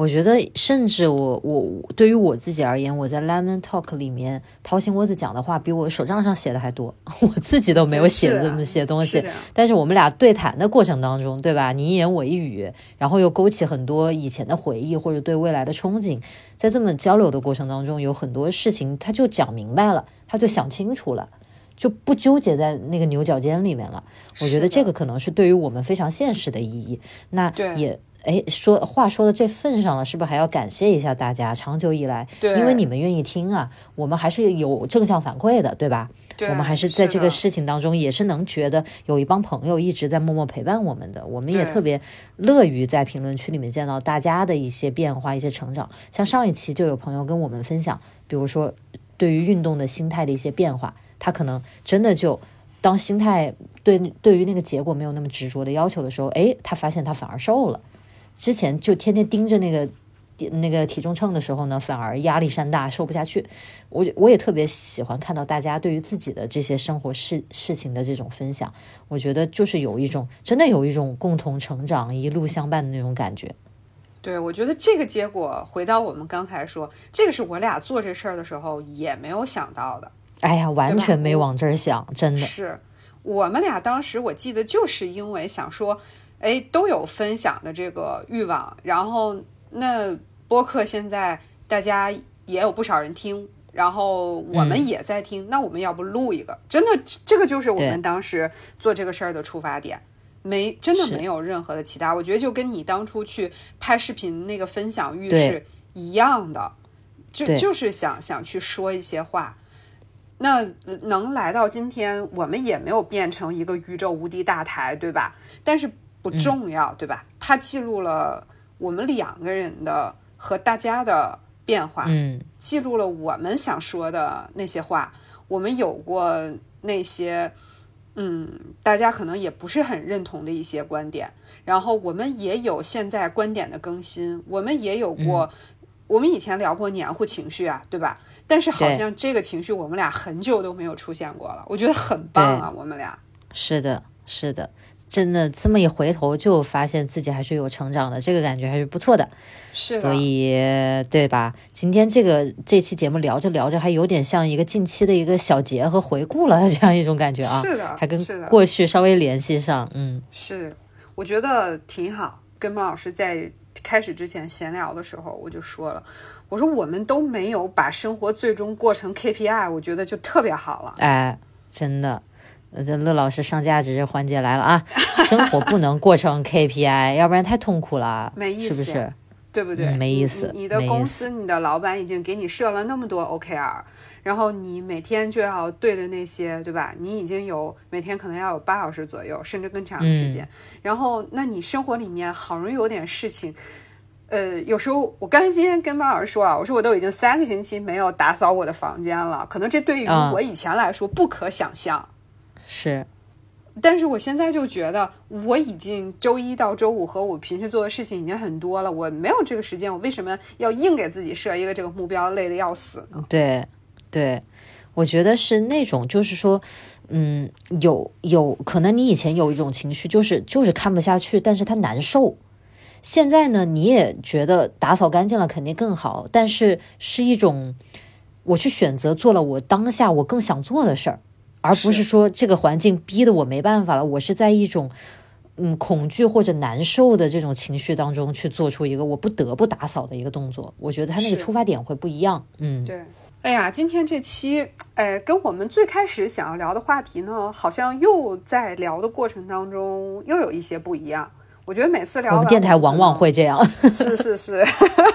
我觉得甚至我对于我自己而言，我在 Lemon Talk 里面掏心窝子讲的话比我手账上写的还多，我自己都没有写这么些东西，但是我们俩对谈的过程当中，对吧，你一言我一语，然后又勾起很多以前的回忆或者对未来的憧憬，在这么交流的过程当中，有很多事情他就讲明白了，他就想清楚了，就不纠结在那个牛角尖里面了。我觉得这个可能是对于我们非常现实的意义。那也话说到这份上了，是不是还要感谢一下大家长久以来，因为你们愿意听啊，我们还是有正向反馈的，对吧？我们还是在这个事情当中也是能觉得有一帮朋友一直在默默陪伴我们的，我们也特别乐于在评论区里面见到大家的一些变化一些成长。像上一期就有朋友跟我们分享，比如说对于运动的心态的一些变化，他可能真的就当心态对于那个结果没有那么执着的要求的时候，他发现他反而瘦了。之前就天天盯着那个体重秤的时候呢，反而压力山大，瘦不下去。我也特别喜欢看到大家对于自己的这些生活事情的这种分享，我觉得就是真的有一种共同成长一路相伴的那种感觉。 对，我觉得这个结果回到我们刚才说，这个是我俩做这事儿的时候也没有想到的。 哎呀，完全没往这儿想，真的是我们俩当时我记得就是因为想说都有分享的这个欲望，然后那播客现在大家也有不少人听，然后我们也在听，那我们要不录一个，真的这个就是我们当时做这个事儿的出发点，真的没有任何的其他。我觉得就跟你当初去拍视频那个分享欲是一样的，就是想去说一些话。那能来到今天，我们也没有变成一个宇宙无敌大台，对吧？但是不重要，对吧？它记录了我们两个人的和大家的变化，记录了我们想说的那些话，我们有过那些大家可能也不是很认同的一些观点，然后我们也有现在观点的更新，我们也有过我们以前聊过黏糊情绪啊，对吧？但是好像这个情绪我们俩很久都没有出现过了，我觉得很棒啊，我们俩。是的， 真的这么一回头就发现自己还是有成长的，这个感觉还是不错的。 是的， 所以对吧？今天这期节目聊着聊着，还有点像一个近期的一个小结和回顾了这样一种感觉啊。 是的， 还跟过去稍微联系上， 是，我觉得挺好。跟孟老师在开始之前闲聊的时候，我就说了，我说我们都没有把生活最终过成 KPI， 我觉得就特别好了。 哎，真的。这乐老师上价值环节来了啊！生活不能过成 KPI， 要不然太痛苦了， 没意思， 是不是？ 对不对？ 没意思。 你的公司，你的老板已经给你设了那么多 OKR， 然后你每天就要对着那些，对吧？你已经每天可能要有8小时左右，甚至更长的时间。然后，那你生活里面好容易有点事情。有时候我刚才今天跟马老师说啊，我说我都已经3个星期没有打扫我的房间了，可能这对于我以前来说不可想象。 是， 但是我现在就觉得我已经周一到周五和我平时做的事情已经很多了，我没有这个时间，我为什么要硬给自己设一个这个目标，累得要死呢？ 对，我觉得是那种就是说有可能你以前有一种情绪就是看不下去，但是它难受。现在呢你也觉得打扫干净了肯定更好，但是是一种我去选择做了我当下我更想做的事儿，而不是说这个环境逼得我没办法了，我是在一种恐惧或者难受的这种情绪当中去做出一个我不得不打扫的一个动作。我觉得他那个出发点会不一样。 对。哎呀，今天这期跟我们最开始想要聊的话题呢，好像又在聊的过程当中又有一些不一样。我觉得每次聊完我们电台往往会这样。 是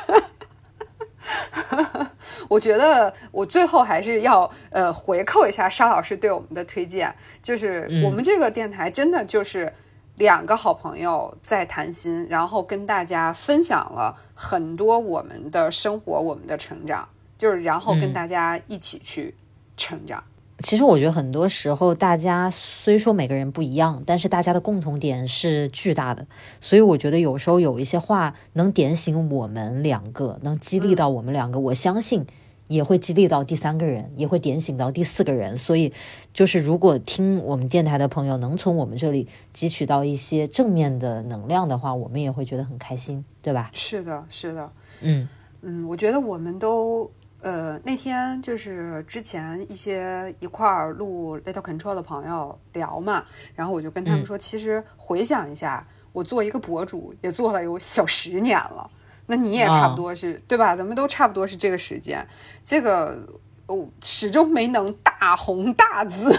我觉得我最后还是要回扣一下沙老师对我们的推荐，就是我们这个电台真的就是2个好朋友在谈心，然后跟大家分享了很多我们的生活，我们的成长，就是然后跟大家一起去成长。 其实我觉得很多时候大家虽说每个人不一样，但是大家的共同点是巨大的，所以我觉得有时候有一些话能点醒我们2个，能激励到我们2个，我相信也会激励到第3个人，也会点醒到第4个人。所以就是如果听我们电台的朋友能从我们这里汲取到一些正面的能量的话，我们也会觉得很开心，对吧？ 是的，是的。我觉得我们都那天就是之前一块儿录 Little Control 的朋友聊嘛，然后我就跟他们说，其实回想一下，我做一个博主也做了有小10年了，那你也差不多是、对吧？咱们都差不多是这个时间，这个始终没能大红大紫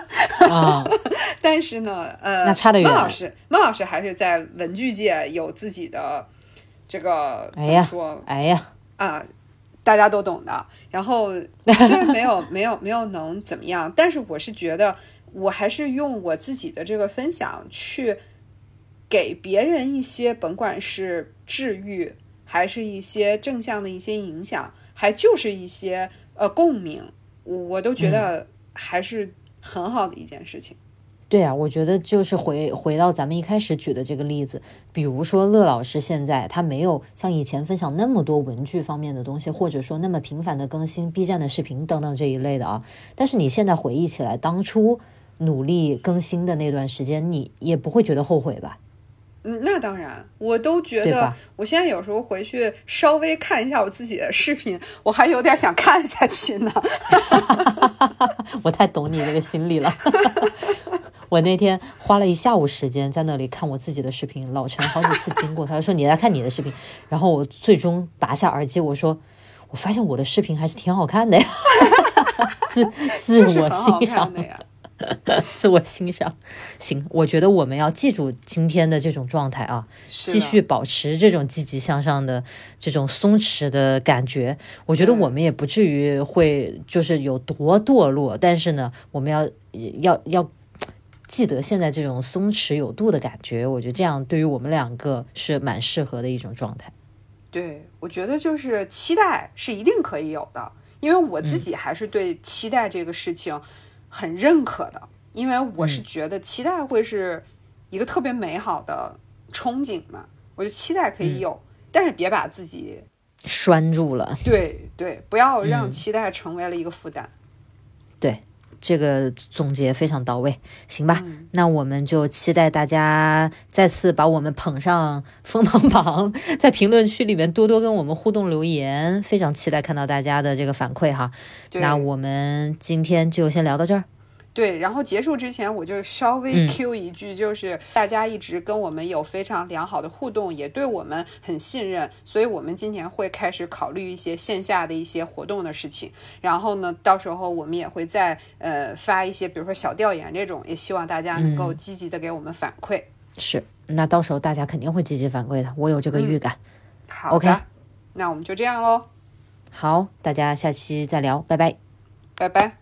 但是呢那差得远。 孟老师还是在文具界有自己的这个怎么说大家都懂的。然后虽然没有能怎么样，但是我是觉得我还是用我自己的这个分享去给别人一些，甭管是治愈还是一些正向的一些影响，还就是一些共鸣，我都觉得还是很好的一件事情。 对啊，我觉得就是回到咱们一开始举的这个例子，比如说乐老师现在他没有像以前分享那么多文具方面的东西，或者说那么频繁的更新 B 站的视频等等这一类的啊，但是你现在回忆起来当初努力更新的那段时间，你也不会觉得后悔吧？ 那当然，我都觉得我现在有时候回去稍微看一下我自己的视频，我还有点想看下去呢我太懂你那个心理了我那天花了一下午时间在那里看我自己的视频，老陈好几次经过，他说你来看你的视频，然后我最终拔下耳机，我说我发现我的视频还是挺好看的呀自我欣赏的呀自我欣赏。行，我觉得我们要记住今天的这种状态啊，继续保持这种积极向上的这种松弛的感觉。我觉得我们也不至于会就是有多堕落，但是呢，我们要记得现在这种松弛有度的感觉，我觉得这样对于我们2个是蛮适合的一种状态。 对，我觉得就是期待是一定可以有的，因为我自己还是对期待这个事情很认可的，因为我是觉得期待会是一个特别美好的憧憬嘛，我觉得期待可以有，但是别把自己拴住了。 对，不要让期待成为了一个负担。 对，这个总结非常到位。行吧，那我们就期待大家再次把我们捧上锋芒榜，在评论区里面多多跟我们互动留言，非常期待看到大家的这个反馈哈。那我们今天就先聊到这儿。 对，然后结束之前我就稍微 Q 一句，就是大家一直跟我们有非常良好的互动，也对我们很信任，所以我们今年会开始考虑一些线下的一些活动的事情，然后呢到时候我们也会再发一些比如说小调研这种，也希望大家能够积极的给我们反馈。 是，那到时候大家肯定会积极反馈的，我有这个预感。 好的 OK， 那我们就这样咯。 好，大家下期再聊，拜拜。 拜拜。